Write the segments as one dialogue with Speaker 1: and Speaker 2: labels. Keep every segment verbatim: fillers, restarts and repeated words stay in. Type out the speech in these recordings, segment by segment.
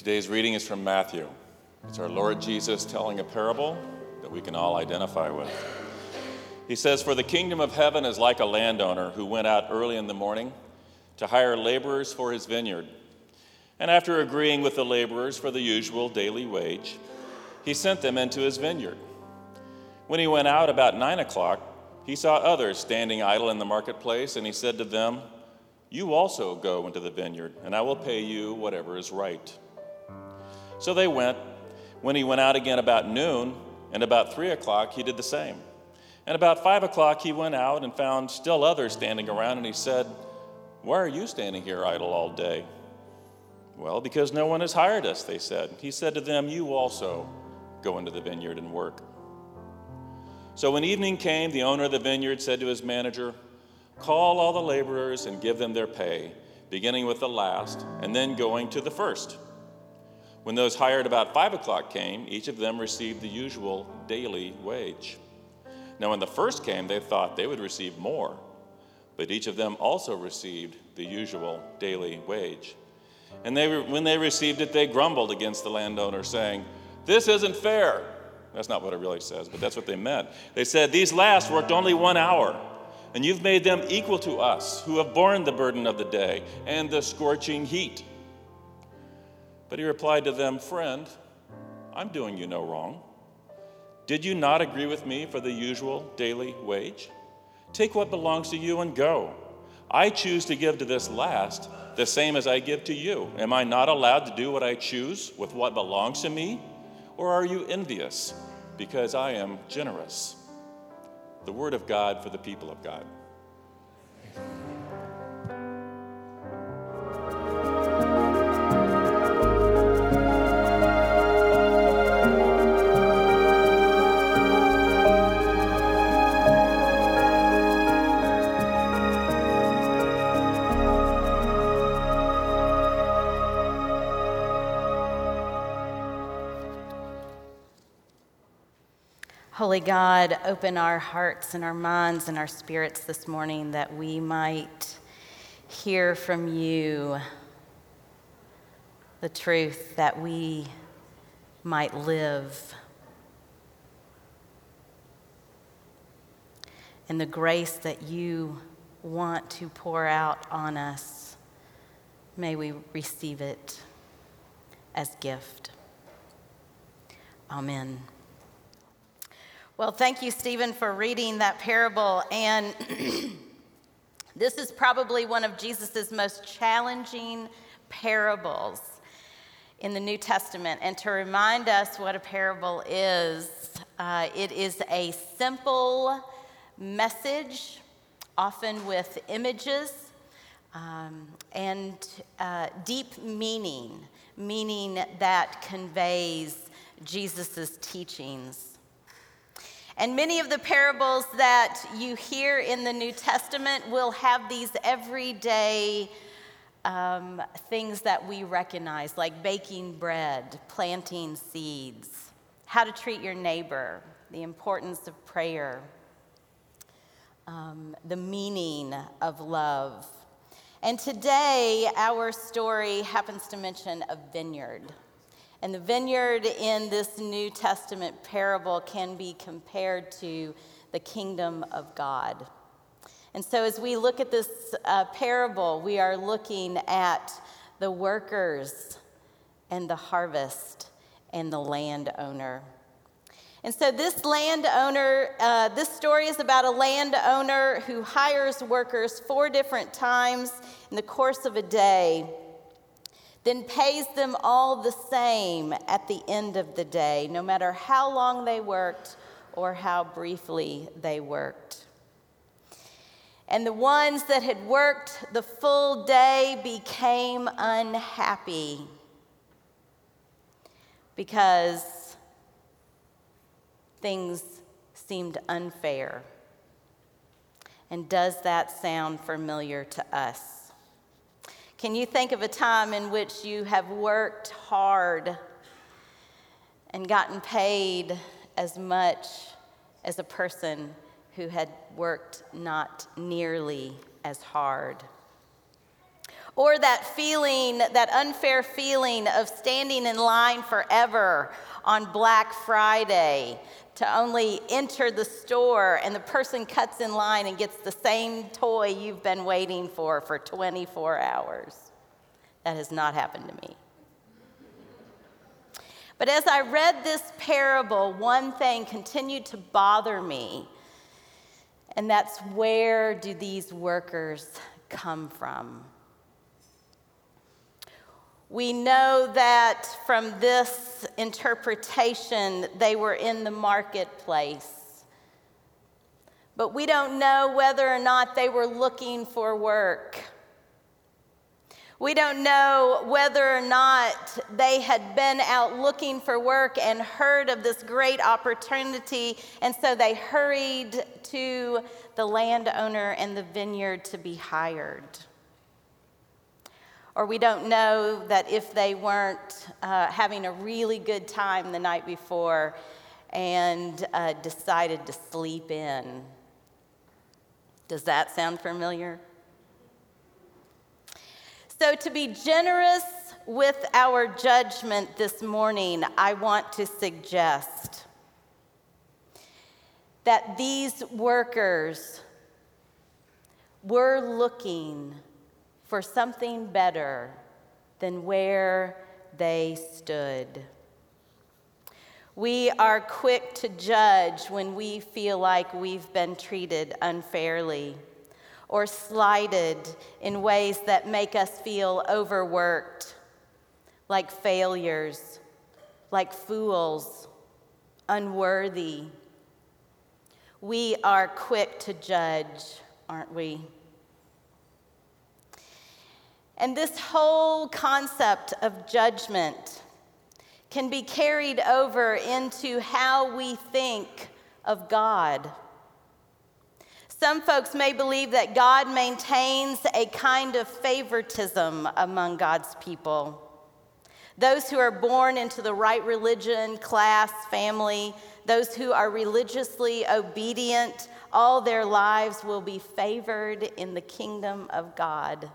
Speaker 1: Today's reading is from Matthew. It's our Lord Jesus telling a parable that we can all identify with. He says, "For the kingdom of heaven is like a landowner who went out early in the morning to hire laborers for his vineyard. And after agreeing with the laborers for the usual daily wage, he sent them into his vineyard. When he went out about nine o'clock, he saw others standing idle in the marketplace, and he said to them, 'You also go into the vineyard, and I will pay you whatever is right.' So they went. When he went out again about noon, and about three o'clock, he did the same. And about five o'clock, he went out and found still others standing around, and he said, 'Why are you standing here idle all day?' 'Well, because no one has hired us,' they said. He said to them, 'You also go into the vineyard and work.' So when evening came, the owner of the vineyard said to his manager, 'Call all the laborers and give them their pay, beginning with the last and then going to the first.' When those hired about five o'clock came, each of them received the usual daily wage. Now when the first came, they thought they would receive more, but each of them also received the usual daily wage. And they, when they received it, they grumbled against the landowner, saying, 'This isn't fair.'" That's not what it really says, but that's what they meant. They said, "These last worked only one hour, and you've made them equal to us, who have borne the burden of the day and the scorching heat." But he replied to them, "Friend, I'm doing you no wrong. Did you not agree with me for the usual daily wage? Take what belongs to you and go. I choose to give to this last the same as I give to you. Am I not allowed to do what I choose with what belongs to me? Or are you envious because I am generous?" The word of God for the people of God.
Speaker 2: Holy God, open our hearts and our minds and our spirits this morning that we might hear from you the truth, that we might live. And the grace that you want to pour out on us, may we receive it as gift. Amen. Well, thank you, Stephen, for reading that parable. And this is probably one of Jesus' most challenging parables in the New Testament. And to remind us what a parable is, uh, it is a simple message, often with images, um, and uh, deep meaning, meaning that conveys Jesus' teachings. And many of the parables that you hear in the New Testament will have these everyday um, things that we recognize, like baking bread, planting seeds, how to treat your neighbor, the importance of prayer, um, the meaning of love. And today, our story happens to mention a vineyard. And the vineyard in this New Testament parable can be compared to the kingdom of God. And so as we look at this uh, parable, we are looking at the workers and the harvest and the landowner. And so this landowner, uh, this story is about a landowner who hires workers four different times in the course of a day, then pays them all the same at the end of the day, no matter how long they worked or how briefly they worked. And the ones that had worked the full day became unhappy because things seemed unfair. And does that sound familiar to us? Can you think of a time in which you have worked hard and gotten paid as much as a person who had worked not nearly as hard? Or that feeling, that unfair feeling of standing in line forever on Black Friday to only enter the store and the person cuts in line and gets the same toy you've been waiting for for twenty-four hours. That has not happened to me. But as I read this parable, one thing continued to bother me, and that's, where do these workers come from? We know that from this interpretation, they were in the marketplace. But we don't know whether or not they were looking for work. We don't know whether or not they had been out looking for work and heard of this great opportunity, and so they hurried to the landowner and the vineyard to be hired. Or we don't know that if they weren't uh, having a really good time the night before and uh, decided to sleep in. Does that sound familiar? So, to be generous with our judgment this morning, I want to suggest that these workers were looking for something better than where they stood. We are quick to judge when we feel like we've been treated unfairly or slighted in ways that make us feel overworked, like failures, like fools, unworthy. We are quick to judge, aren't we? And this whole concept of judgment can be carried over into how we think of God. Some folks may believe that God maintains a kind of favoritism among God's people. Those who are born into the right religion, class, family, those who are religiously obedient all their lives will be favored in the kingdom of God.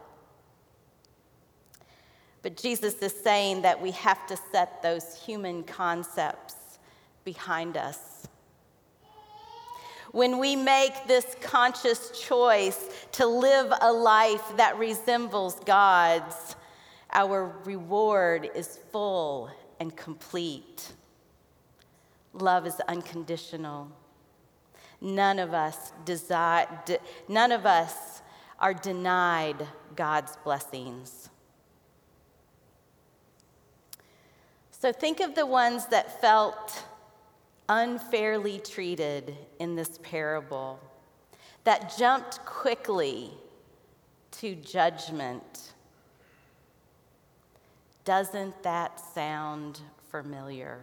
Speaker 2: But Jesus is saying that we have to set those human concepts behind us. When we make this conscious choice to live a life that resembles God's, our reward is full and complete. Love is unconditional. None of us desire, de, none of us are denied God's blessings. So think of the ones that felt unfairly treated in this parable, that jumped quickly to judgment. Doesn't that sound familiar?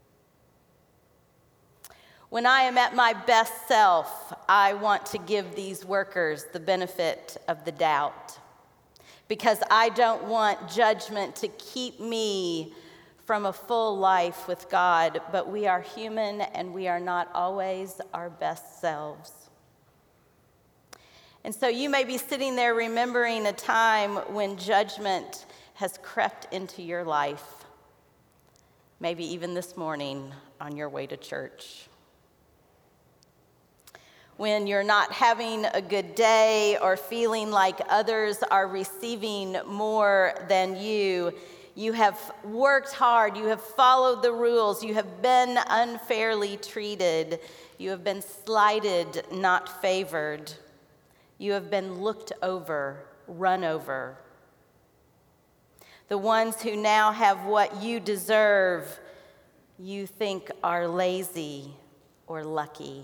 Speaker 2: When I am at my best self, I want to give these workers the benefit of the doubt, because I don't want judgment to keep me from a full life with God, but we are human and we are not always our best selves. And so you may be sitting there remembering a time when judgment has crept into your life, maybe even this morning on your way to church. When you're not having a good day or feeling like others are receiving more than you, you have worked hard, you have followed the rules, you have been unfairly treated, you have been slighted, not favored, you have been looked over, run over. The ones who now have what you deserve, you think are lazy or lucky.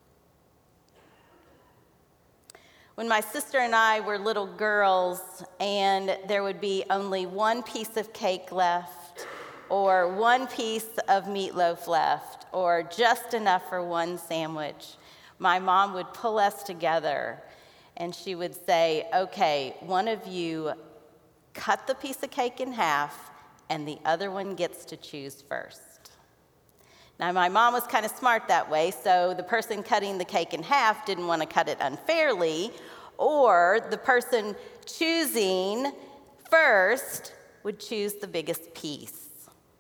Speaker 2: When my sister and I were little girls and there would be only one piece of cake left or one piece of meatloaf left or just enough for one sandwich, my mom would pull us together and she would say, okay, one of you cut the piece of cake in half and the other one gets to choose first. Now, my mom was kind of smart that way, so the person cutting the cake in half didn't want to cut it unfairly, or the person choosing first would choose the biggest piece.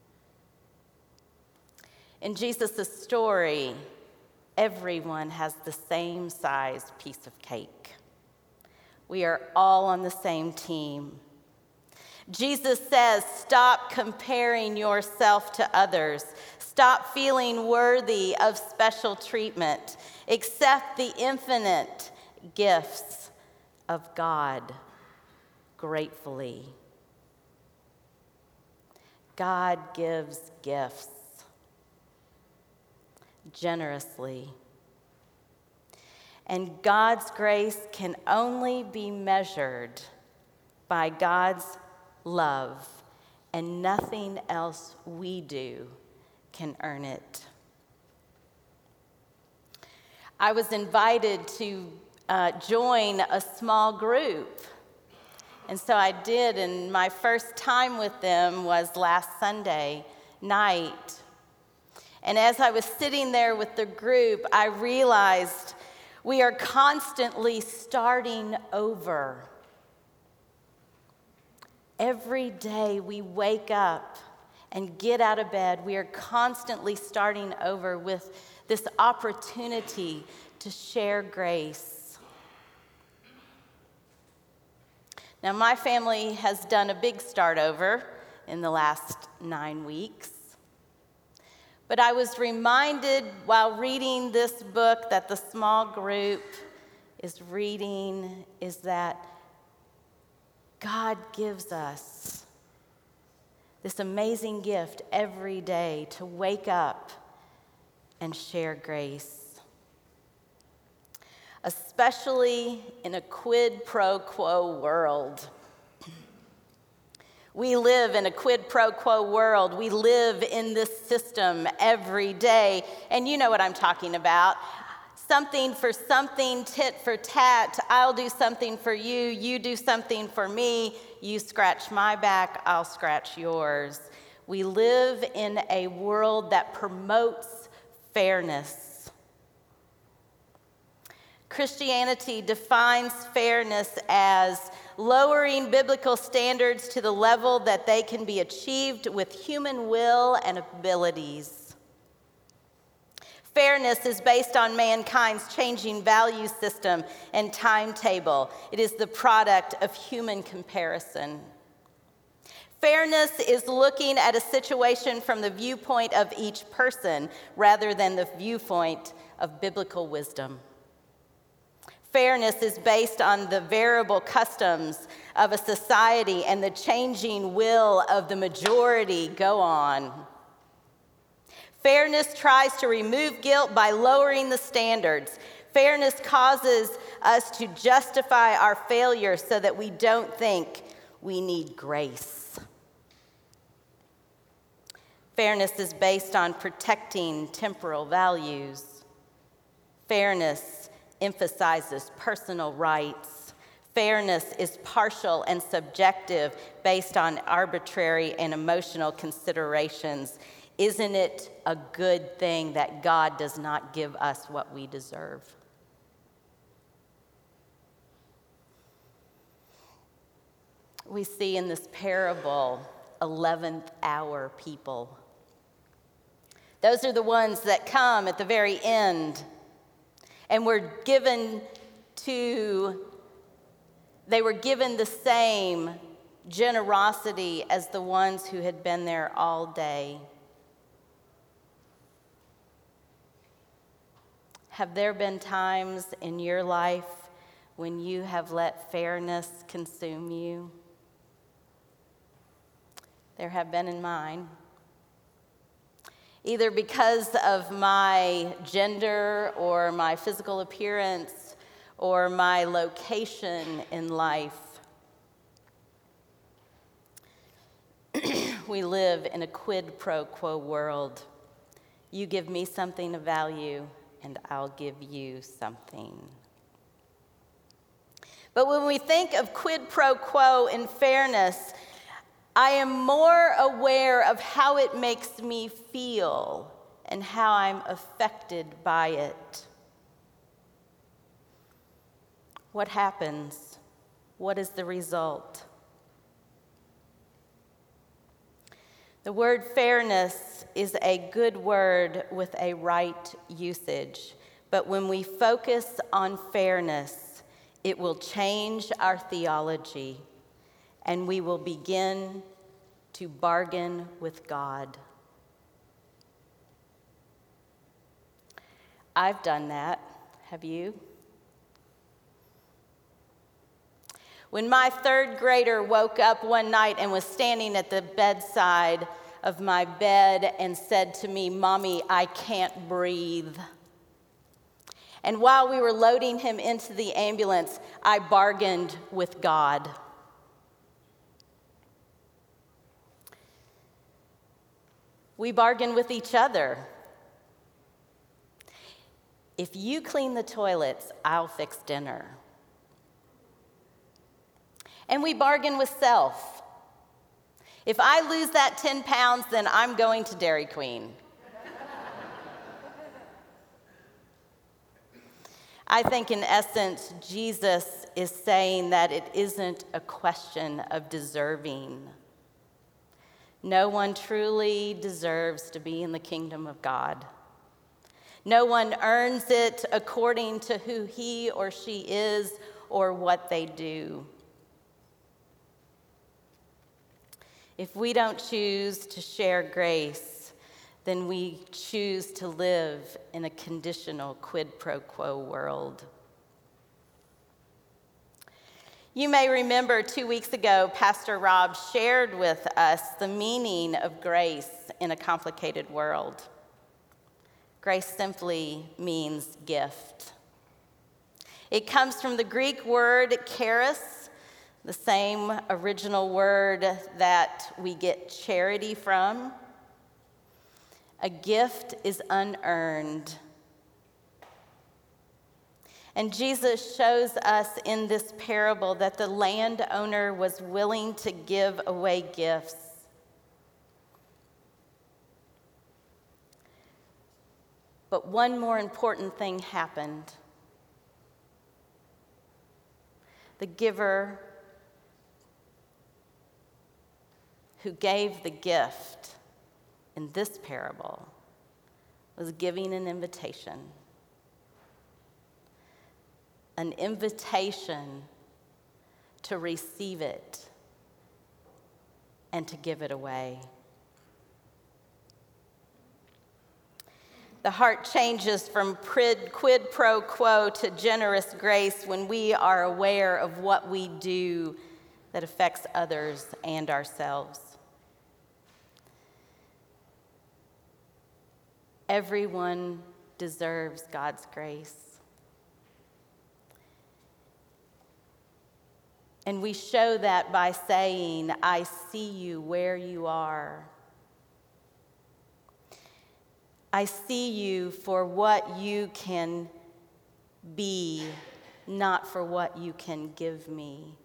Speaker 2: In Jesus' story, everyone has the same sized piece of cake. We are all on the same team. Jesus says, stop comparing yourself to others. Stop feeling worthy of special treatment. Accept the infinite gifts of God gratefully. God gives gifts generously. And God's grace can only be measured by God's love, and nothing else we do can earn it. I was invited to uh, join a small group, and so I did, and my first time with them was last Sunday night. And as I was sitting there with the group, I realized we are constantly starting over. Every day we wake up and get out of bed, we are constantly starting over with this opportunity to share grace. Now, my family has done a big start over in the last nine weeks. But I was reminded while reading this book that the small group is reading is that God gives us this amazing gift every day to wake up and share grace, especially in a quid pro quo world. We live in a quid pro quo world. We live in this system every day. And you know what I'm talking about. Something for something, tit for tat. I'll do something for you. You do something for me. You scratch my back. I'll scratch yours. We live in a world that promotes fairness. Christianity defines fairness as lowering biblical standards to the level that they can be achieved with human will and abilities. Fairness is based on mankind's changing value system and timetable. It is the product of human comparison. Fairness is looking at a situation from the viewpoint of each person rather than the viewpoint of biblical wisdom. Fairness is based on the variable customs of a society and the changing will of the majority. Go on. Fairness tries to remove guilt by lowering the standards. Fairness causes us to justify our failure so that we don't think we need grace. Fairness is based on protecting temporal values. Fairness emphasizes personal rights. Fairness is partial and subjective based on arbitrary and emotional considerations. Isn't it a good thing that God does not give us what we deserve? We see in this parable eleventh hour people. Those are the ones that come at the very end and were given to, they were given the same generosity as the ones who had been there all day. Have there been times in your life when you have let fairness consume you? There have been in mine. Either because of my gender or my physical appearance or my location in life. We live in a quid pro quo world. You give me something of value, and I'll give you something. But when we think of quid pro quo and fairness, I am more aware of how it makes me feel and how I'm affected by it. What happens? What is the result? The word fairness is a good word with a right usage, but when we focus on fairness, it will change our theology, and we will begin to bargain with God. I've done that. Have you? When my third grader woke up one night and was standing at the bedside of my bed and said to me, "Mommy, I can't breathe." And while we were loading him into the ambulance, I bargained with God. We bargain with each other. If you clean the toilets, I'll fix dinner. And we bargain with self. If I lose that ten pounds, then I'm going to Dairy Queen. I think in essence, Jesus is saying that it isn't a question of deserving. No one truly deserves to be in the kingdom of God. No one earns it according to who he or she is or what they do. If we don't choose to share grace, then we choose to live in a conditional quid pro quo world. You may remember two weeks ago, Pastor Rob shared with us the meaning of grace in a complicated world. Grace simply means gift. It comes from the Greek word charis, the same original word that we get charity from. A gift is unearned. And Jesus shows us in this parable that the landowner was willing to give away gifts. But one more important thing happened. The giver who gave the gift in this parable was giving an invitation. An invitation to receive it and to give it away. The heart changes from quid pro quo to generous grace when we are aware of what we do that affects others and ourselves. Everyone deserves God's grace. And we show that by saying, "I see you where you are. I see you for what you can be, not for what you can give me."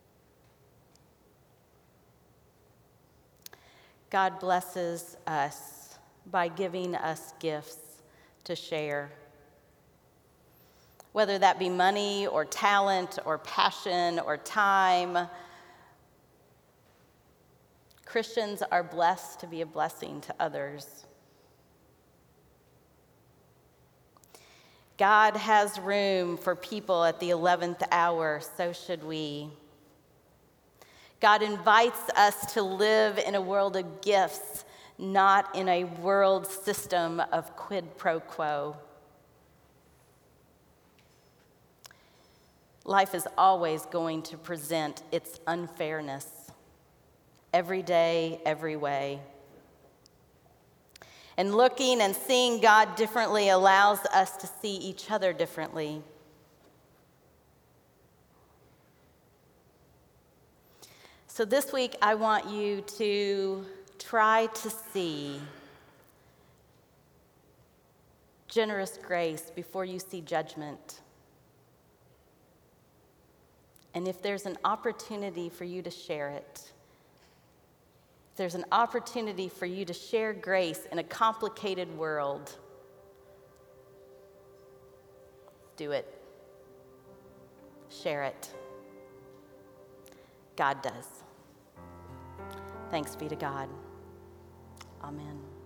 Speaker 2: God blesses us by giving us gifts to share. Whether that be money or talent or passion or time, Christians are blessed to be a blessing to others. God has room for people at the eleventh hour, so should we. God invites us to live in a world of gifts, not in a world system of quid pro quo. Life is always going to present its unfairness, every day, every way. And looking and seeing God differently allows us to see each other differently. So this week, I want you to try to see generous grace before you see judgment. And if there's an opportunity for you to share it, if there's an opportunity for you to share grace in a complicated world, do it. Share it. God does. Thanks be to God. Amen.